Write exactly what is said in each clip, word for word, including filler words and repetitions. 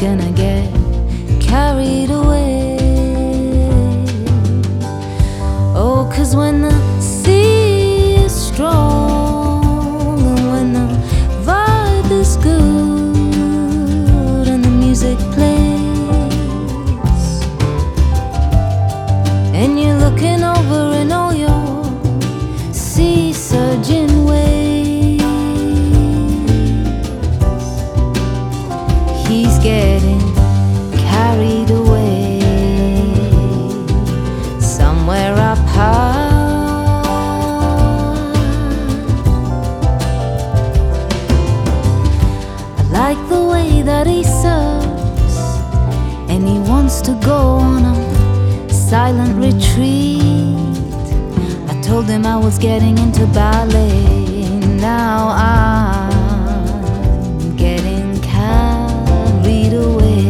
gonna get carried away. Oh, 'cause when the sea is strong and when the vibe is good and the music plays and you're looking over in all your sea surging ways, he's getting carried away somewhere up high. I like the way that he serves, and he wants to go on a silent retreat. I told him I was getting into ballet. Now I'm getting carried away.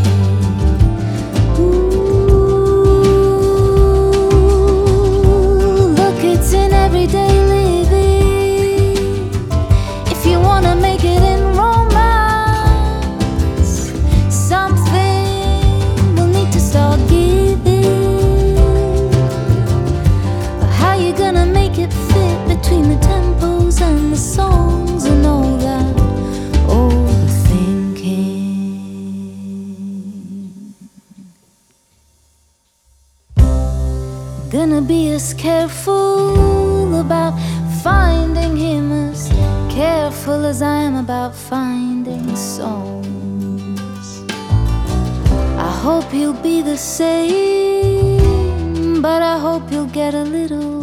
Everyday living. If you wanna make it in romance, something will need to start giving. But how you gonna make it fit between the tempos and the songs and all that overthinking? Gonna be as careful about finding him as careful as I am about finding songs. I hope you'll be the same, but I hope you'll get a little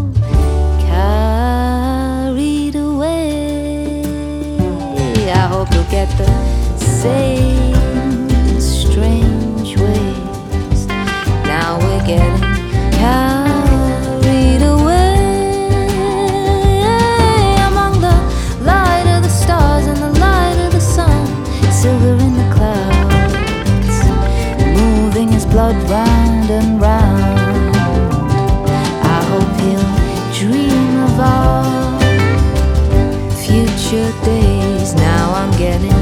carried away. I hope you'll get the same strange ways. Now we're getting carried blood round and round. I hope he'll dream of our future days. Now I'm getting